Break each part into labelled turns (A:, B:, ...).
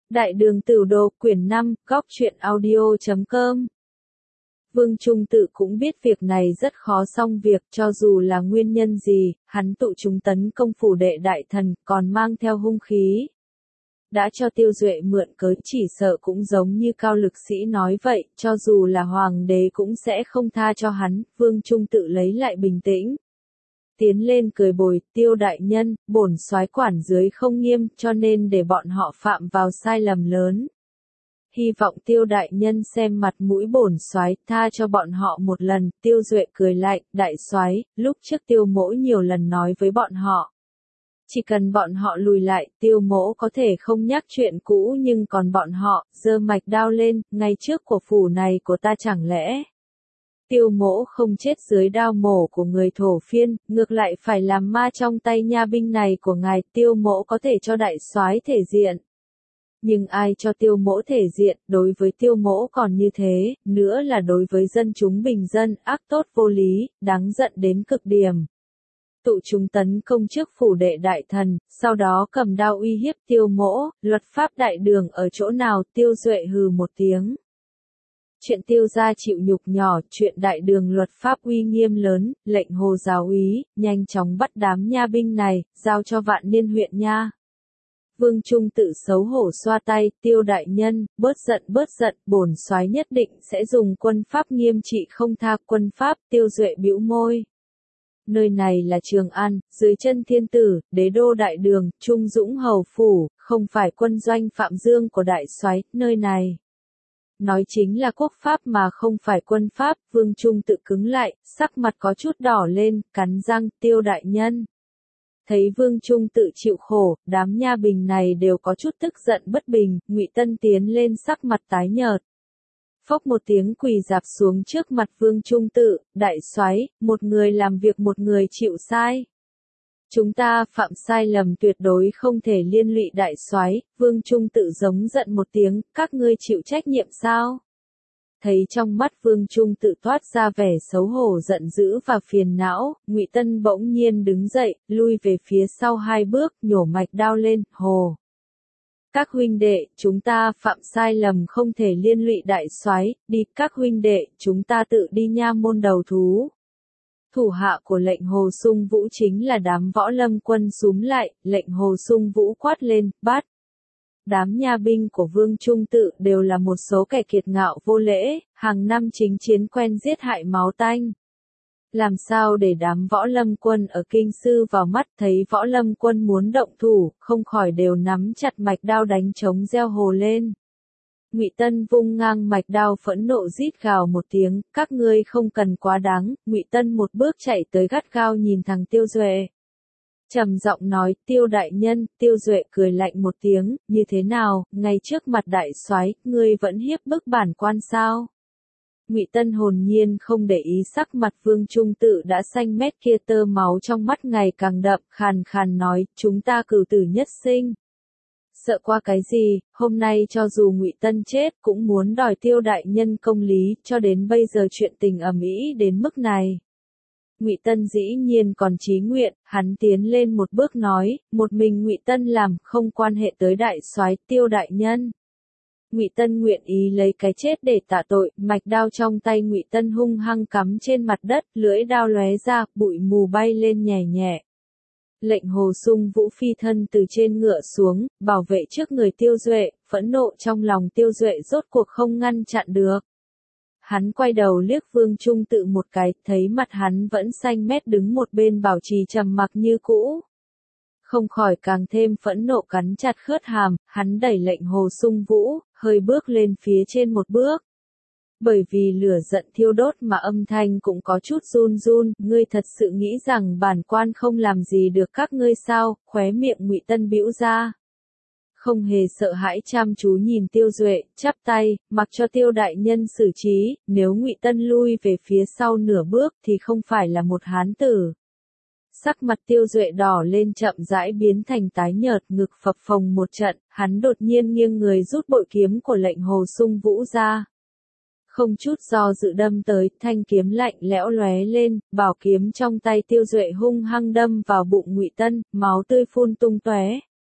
A: Đại đường Tửu Đồ, quyển 5, góc truyện audio.com. Vương Trung Tự cũng biết việc này rất khó xong việc, cho dù là nguyên nhân gì, hắn tụ chúng tấn công phủ đệ đại thần, còn mang theo hung khí. Đã cho Tiêu Duệ mượn cớ, chỉ sợ cũng giống như Cao Lực Sĩ nói vậy, cho dù là hoàng đế cũng sẽ không tha cho hắn. Vương Trung Tự lấy lại bình tĩnh, tiến lên cười bồi, Tiêu đại nhân, bổn soái quản dưới không nghiêm, cho nên để bọn họ phạm vào sai lầm lớn. Hy vọng Tiêu đại nhân xem mặt mũi bổn soái, tha cho bọn họ một lần. Tiêu Duệ cười lạnh, đại soái, lúc trước Tiêu mỗ nhiều lần nói với bọn họ, chỉ cần bọn họ lùi lại, Tiêu mỗ có thể không nhắc chuyện cũ, nhưng còn bọn họ, giơ mạch đao lên, ngay trước của phủ này của ta, chẳng lẽ Tiêu mỗ không chết dưới đao mổ của người thổ phiên, ngược lại phải làm ma trong tay nha binh này của ngài. Tiêu mỗ có thể cho đại soái thể diện, nhưng ai cho Tiêu mỗ thể diện? Đối với Tiêu mỗ còn như thế, nữa là đối với dân chúng bình dân, ác tốt vô lý, đáng giận đến cực điểm. Tụ chúng tấn công trước phủ đệ đại thần, sau đó cầm đao uy hiếp Tiêu mỗ. Luật pháp đại đường ở chỗ nào? Tiêu Duệ hừ một tiếng. Chuyện Tiêu gia chịu nhục nhỏ, chuyện đại đường luật pháp uy nghiêm lớn. Lệnh Hồ giáo úy nhanh chóng bắt đám nha binh này, giao cho Vạn Niên huyện nha. Vương Trung Tự xấu hổ xoa tay, Tiêu đại nhân, bớt giận, bổn soái nhất định sẽ dùng quân pháp nghiêm trị không tha. Quân pháp? Tiêu Duệ bĩu môi. Nơi này là Trường An, dưới chân thiên tử, đế đô đại đường, Trung Dũng hầu phủ, không phải quân doanh Phạm Dương của đại soái. Nơi này nói chính là quốc pháp mà không phải quân pháp. Vương Trung Tự cứng lại, sắc mặt có chút đỏ lên, cắn răng, Tiêu đại nhân. Thấy Vương Trung Tự chịu khổ, đám nha bình này đều có chút tức giận bất bình. Ngụy Tân tiến lên, sắc mặt tái nhợt, phốc một tiếng quỳ rạp xuống trước mặt Vương Trung Tự. Đại soái, một người làm việc một người chịu sai, chúng ta phạm sai lầm, tuyệt đối không thể liên lụy đại soái. Vương Trung Tự giống giận một tiếng, các ngươi chịu trách nhiệm sao? Thấy trong mắt Vương Trung Tự toát ra vẻ xấu hổ, giận dữ và phiền não, Ngụy Tân bỗng nhiên đứng dậy, lui về phía sau 2 bước, nhổ mạch đao lên, hồ. Các huynh đệ, chúng ta phạm sai lầm, không thể liên lụy đại soái, đi các huynh đệ, chúng ta tự đi nha môn đầu thú. Thủ hạ của lệnh Hồ Sung Vũ chính là đám võ lâm quân xúm lại. Lệnh Hồ Sung Vũ quát lên, bắt. Đám nha binh của Vương Trung Tự đều là một số kẻ kiệt ngạo vô lễ, hàng năm chính chiến quen giết hại máu tanh. Làm sao để đám võ lâm quân ở kinh sư vào mắt? Thấy võ lâm quân muốn động thủ, không khỏi đều nắm chặt mạch đao đánh trống reo hồ lên. Ngụy Tân vung ngang mạch đao, phẫn nộ rít gào một tiếng, các ngươi không cần quá đáng. Ngụy Tân một bước chạy tới, gắt gao nhìn thằng Tiêu Duệ, trầm giọng nói, Tiêu đại nhân. Tiêu Duệ cười lạnh một tiếng, như thế nào, ngay trước mặt đại soái, ngươi vẫn hiếp bức bản quan sao? Ngụy Tân hồn nhiên không để ý sắc mặt Vương Trung Tự đã xanh mét kia, tơ máu trong mắt ngày càng đậm, khàn khàn nói, chúng ta cửu tử nhất sinh. Sợ qua cái gì? Hôm nay cho dù Ngụy Tân chết cũng muốn đòi Tiêu đại nhân công lý, cho đến bây giờ chuyện tình ầm ĩ đến mức này. Ngụy Tân dĩ nhiên còn chí nguyện, hắn tiến lên một bước nói, một mình Ngụy Tân làm, không quan hệ tới đại soái. Tiêu đại nhân. Ngụy Tân nguyện ý lấy cái chết để tạ tội. Mạch đao trong tay Ngụy Tân hung hăng cắm trên mặt đất, lưỡi đao lóe ra, bụi mù bay lên nhẹ nhẹ. Lệnh Hồ Sung Vũ phi thân từ trên ngựa xuống, bảo vệ trước người Tiêu Duệ. Phẫn nộ trong lòng Tiêu Duệ rốt cuộc không ngăn chặn được. Hắn quay đầu liếc Vương Trung Tự một cái, thấy mặt hắn vẫn xanh mét đứng một bên bảo trì trầm mặc như cũ. Không khỏi càng thêm phẫn nộ, cắn chặt khớt hàm, hắn đẩy lệnh Hồ Sung Vũ, hơi bước lên phía trên một bước. Bởi vì lửa giận thiêu đốt mà âm thanh cũng có chút run run. Ngươi thật sự nghĩ rằng bản quan không làm gì được các ngươi sao? Khóe miệng Ngụy Tân bĩu ra, không hề sợ hãi, chăm chú nhìn Tiêu Duệ, chắp tay, mặc cho Tiêu đại nhân xử trí. Nếu Ngụy Tân lui về phía sau nửa bước thì không phải là một hán tử. Sắc mặt Tiêu Duệ đỏ lên, chậm rãi biến thành tái nhợt, ngực phập phồng một trận, hắn đột nhiên nghiêng người rút bội kiếm của lệnh Hồ Sung Vũ ra. Không chút do dự đâm tới, thanh kiếm lạnh lẽo lóe lên, bảo kiếm trong tay Tiêu Duệ hung hăng đâm vào bụng Ngụy Tân, máu tươi phun tung tóe.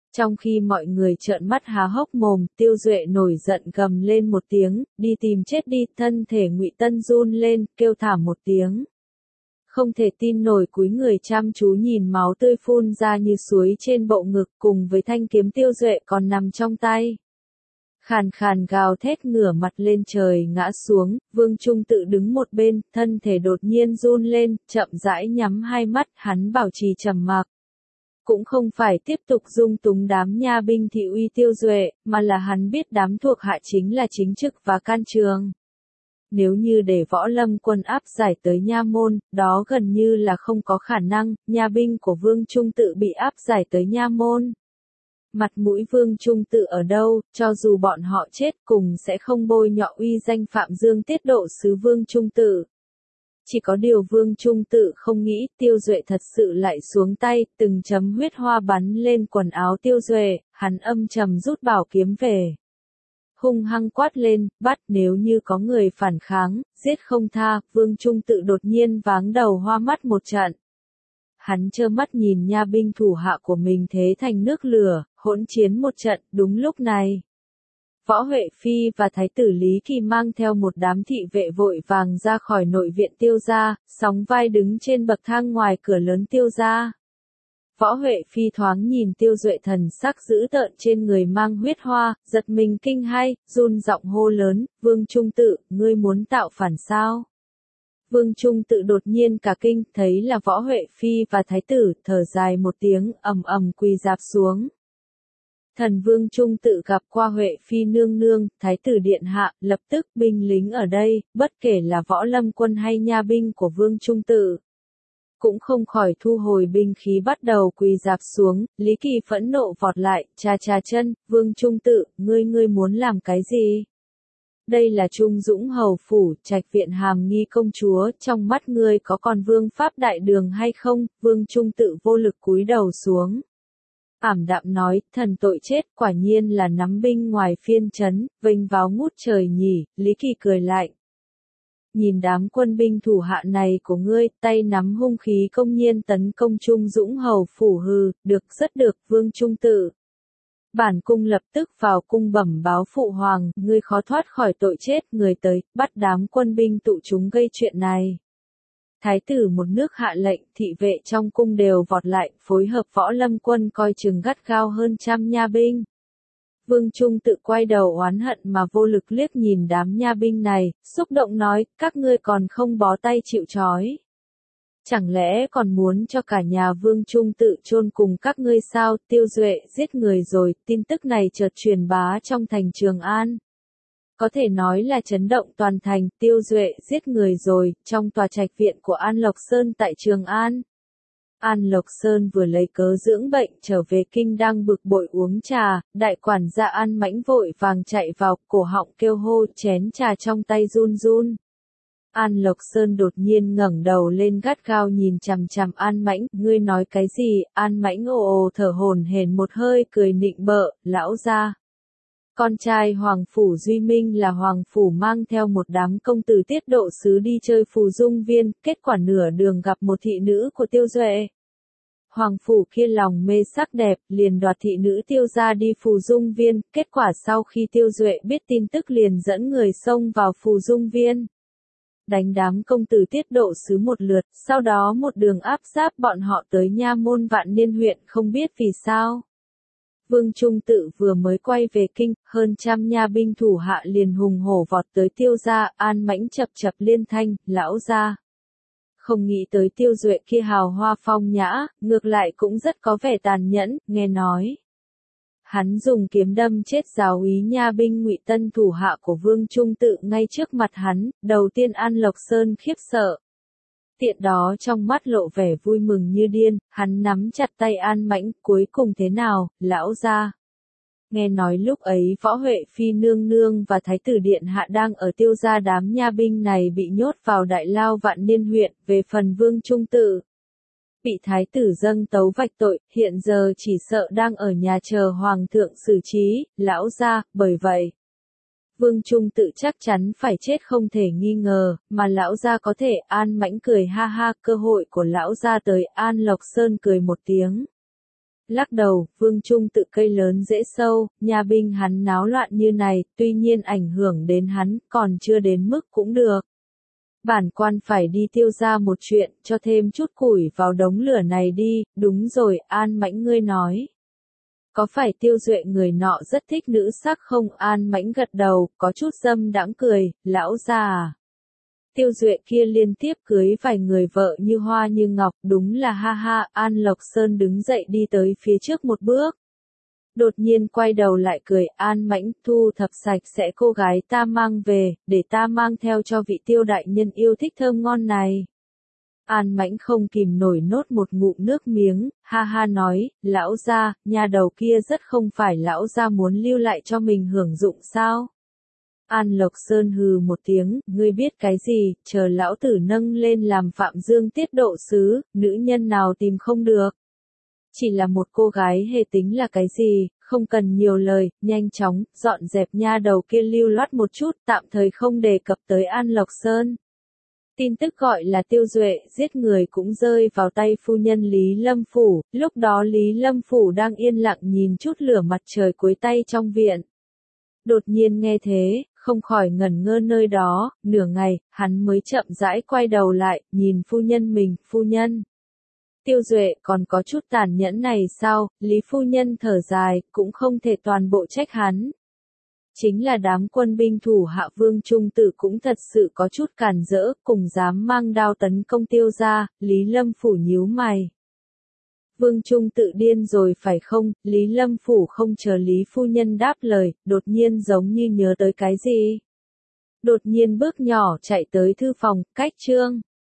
A: Trong khi mọi người trợn mắt há hốc mồm, Tiêu Duệ nổi giận gầm lên một tiếng, đi tìm chết đi, thân thể Ngụy Tân run lên, kêu thảm một tiếng. Không thể tin nổi cúi người chăm chú nhìn máu tươi phun ra như suối trên bộ ngực cùng với thanh kiếm Tiêu Duệ còn nằm trong tay. Khàn khàn gào thét ngửa mặt lên trời ngã xuống, Vương Trung Tự đứng một bên, thân thể đột nhiên run lên, chậm rãi nhắm hai mắt, hắn bảo trì trầm mặc. Cũng không phải tiếp tục dung túng đám nha binh thị uy Tiêu Duệ, mà là hắn biết đám thuộc hạ chính là chính trực và can trường. Nếu như để Võ Lâm quân áp giải tới nha môn, đó gần như là không có khả năng, nha binh của Vương Trung Tự bị áp giải tới nha môn. Mặt mũi Vương Trung Tự ở đâu, cho dù bọn họ chết cùng sẽ không bôi nhọ uy danh Phạm Dương tiết độ sứ Vương Trung Tự. Chỉ có điều Vương Trung Tự không nghĩ Tiêu Duệ thật sự lại xuống tay, từng chấm huyết hoa bắn lên quần áo Tiêu Duệ, hắn âm trầm rút bảo kiếm về. Hung hăng quát lên, bắt nếu như có người phản kháng, giết không tha, Vương Trung Tự đột nhiên váng đầu hoa mắt một trận. Hắn trơ mắt nhìn nha binh thủ hạ của mình thế thành nước lửa, hỗn chiến một trận, đúng lúc này. Võ Huệ Phi và Thái tử Lý Kỳ mang theo một đám thị vệ vội vàng ra khỏi nội viện Tiêu gia, sóng vai đứng trên bậc thang ngoài cửa lớn Tiêu gia. Võ Huệ Phi thoáng nhìn Tiêu Duệ thần sắc dữ tợn trên người mang huyết hoa, giật mình kinh hãi, run giọng hô lớn, Vương Trung Tự, ngươi muốn tạo phản sao? Vương Trung Tự đột nhiên cả kinh, thấy là Võ Huệ Phi và Thái tử, thở dài một tiếng, ầm ầm quỳ rạp xuống. Thần Vương Trung Tự gặp qua Huệ Phi nương nương, Thái tử điện hạ, lập tức binh lính ở đây, bất kể là Võ Lâm quân hay nha binh của Vương Trung Tự, cũng không khỏi thu hồi binh khí bắt đầu quỳ rạp xuống. Lý Kỳ phẫn nộ vọt lại, chà chà chân, Vương Trung Tự, ngươi muốn làm cái gì? Đây là Trung Dũng hầu phủ, Trạch viện Hàm Nghi công chúa, trong mắt ngươi có còn vương pháp đại đường hay không? Vương Trung Tự vô lực cúi đầu xuống. Ảm đạm nói, thần tội chết, quả nhiên là nắm binh ngoài phiên trấn, vênh váo ngút trời nhỉ. Lý Kỳ cười lạnh. Nhìn đám quân binh thủ hạ này của ngươi, tay nắm hung khí công nhiên tấn công Trung Dũng hầu phủ hừ, được rất được, Vương Trung Tự. Bản cung lập tức vào cung bẩm báo phụ hoàng, ngươi khó thoát khỏi tội chết, người tới, bắt đám quân binh tụ chúng gây chuyện này. Thái tử một nước hạ lệnh, thị vệ trong cung đều vọt lại, phối hợp Võ Lâm quân coi chừng gắt gao hơn trăm nha binh. Vương Trung Tự quay đầu oán hận mà vô lực liếc nhìn đám nha binh này, xúc động nói, các ngươi còn không bó tay chịu trói. Chẳng lẽ còn muốn cho cả nhà Vương Trung Tự chôn cùng các ngươi sao? Tiêu Duệ giết người rồi, tin tức này chợt truyền bá trong thành Trường An. Có thể nói là chấn động toàn thành, Tiêu Duệ giết người rồi, trong tòa trạch viện của An Lộc Sơn tại Trường An. An Lộc Sơn vừa lấy cớ dưỡng bệnh trở về kinh đang bực bội uống trà, đại quản gia An Mãnh vội vàng chạy vào, cổ họng kêu hô, chén trà trong tay run run. An Lộc Sơn đột nhiên ngẩng đầu lên gắt gao nhìn chằm chằm An Mãnh, ngươi nói cái gì? An Mãnh ồ ồ thở hổn hển một hơi cười nịnh bợ, lão gia. Con trai Hoàng Phủ Duy Minh là Hoàng Phủ mang theo một đám công tử tiết độ sứ đi chơi phù dung viên, kết quả nửa đường gặp một thị nữ của Tiêu Duệ. Hoàng Phủ kia lòng mê sắc đẹp, liền đoạt thị nữ Tiêu gia đi phù dung viên, kết quả sau khi Tiêu Duệ biết tin tức liền dẫn người xông vào phù dung viên. Đánh đám công tử tiết độ sứ một lượt, sau đó một đường áp sát bọn họ tới nha môn Vạn Niên huyện, không biết vì sao. Vương Trung Tự vừa mới quay về kinh, hơn trăm nha binh thủ hạ liền hùng hổ vọt tới Tiêu gia, An Mãnh chập chập liên thanh, lão gia. Không nghĩ tới Tiêu Duệ kia hào hoa phong nhã, ngược lại cũng rất có vẻ tàn nhẫn, nghe nói. Hắn dùng kiếm đâm chết giáo úy nha binh Ngụy Tân thủ hạ của Vương Trung Tự ngay trước mặt hắn, đầu tiên An Lộc Sơn khiếp sợ. Tiện đó trong mắt lộ vẻ vui mừng như điên, hắn nắm chặt tay An Mãnh, cuối cùng thế nào, lão gia. Nghe nói lúc ấy Võ Huệ Phi nương nương và Thái tử điện hạ đang ở Tiêu gia, đám nha binh này bị nhốt vào đại lao Vạn Niên huyện, về phần Vương Trung Tự. Bị thái tử dâng tấu vạch tội, hiện giờ chỉ sợ đang ở nhà chờ hoàng thượng xử trí, lão gia, bởi vậy. Vương Trung Tự chắc chắn phải chết không thể nghi ngờ, mà lão gia có thể. An Mãnh cười ha ha, cơ hội của lão gia tới. An Lộc Sơn cười một tiếng. Lắc đầu, Vương Trung Tự cây lớn rễ sâu, nhà binh hắn náo loạn như này, tuy nhiên ảnh hưởng đến hắn, còn chưa đến mức cũng được. Bản quan phải đi Tiêu gia một chuyện, cho thêm chút củi vào đống lửa này đi, đúng rồi, An Mãnh ngươi nói. Có phải Tiêu Duệ người nọ rất thích nữ sắc không? An Mãnh gật đầu, có chút dâm đãng cười, lão gia à. Tiêu Duệ kia liên tiếp cưới vài người vợ như hoa như ngọc, đúng là ha ha. An Lộc Sơn đứng dậy đi tới phía trước một bước. Đột nhiên quay đầu lại cười, An Mãnh, thu thập sạch sẽ cô gái ta mang về, để ta mang theo cho vị Tiêu đại nhân yêu thích thơm ngon này. An Mãnh không kìm nổi nốt một ngụm nước miếng, ha ha nói, lão gia, nhà đầu kia rất không phải lão gia muốn lưu lại cho mình hưởng dụng sao? An Lộc Sơn hừ một tiếng, ngươi biết cái gì, chờ lão tử nâng lên làm Phạm Dương tiết độ sứ, nữ nhân nào tìm không được. Chỉ là một cô gái hề tính là cái gì, không cần nhiều lời, nhanh chóng, dọn dẹp nha đầu kia lưu loát một chút, tạm thời không đề cập tới An Lộc Sơn. Tin tức gọi là Tiêu Duệ giết người cũng rơi vào tay phu nhân Lý Lâm Phủ, lúc đó Lý Lâm Phủ đang yên lặng nhìn chút lửa mặt trời cuối tay trong viện. Đột nhiên nghe thế, không khỏi ngẩn ngơ nơi đó, nửa ngày, hắn mới chậm rãi quay đầu lại, nhìn phu nhân mình, phu nhân. Tiêu Duệ còn có chút tàn nhẫn này sao? Lý phu nhân thở dài, cũng không thể toàn bộ trách hắn. Chính là đám quân binh thủ hạ Vương Trung Tự cũng thật sự có chút cản rỡ, cùng dám mang đao tấn công Tiêu gia. Lý Lâm Phủ nhíu mày. Vương Trung Tự điên rồi phải không? Lý Lâm Phủ không chờ Lý phu nhân đáp lời, đột nhiên giống như nhớ tới cái gì. Đột nhiên bước nhỏ chạy tới thư phòng, cách trương.